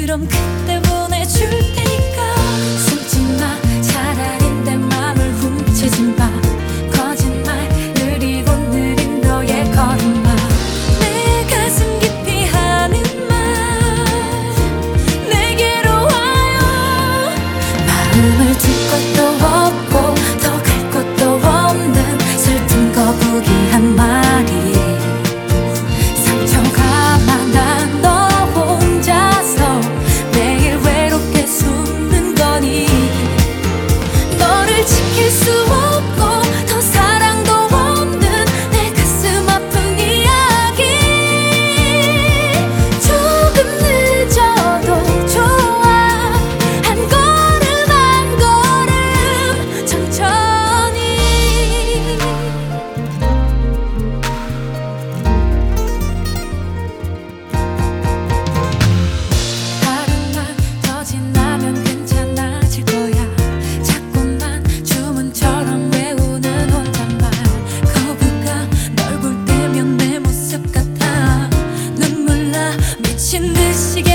그럼 그때 보내줄 테니까. 숨지 마, 차라리 내 맘을 훔치지 마. 거짓말, 느리고 느린 너의 걸음마. 내 가슴 깊이 하는 말 내게로 와요. 마음을 줄 것도 없고 더 갈 것도 없는 슬픈 거북이한 말이 상처가 많아. 너 혼자서 매일 외롭게 숨는 거니. 너를 지킬 수 없고 더 사랑도 없는 내 가슴 아픈 이야기. 조금 늦어도 좋아. 한 걸음 한 걸음 천천히. 하루만 더 지나면 괜찮아질 거야. 자꾸만 주문처럼 외우는 혼잣말. 거부가 널 볼 때면 내 모습 같아. 눈물 나 미친 듯이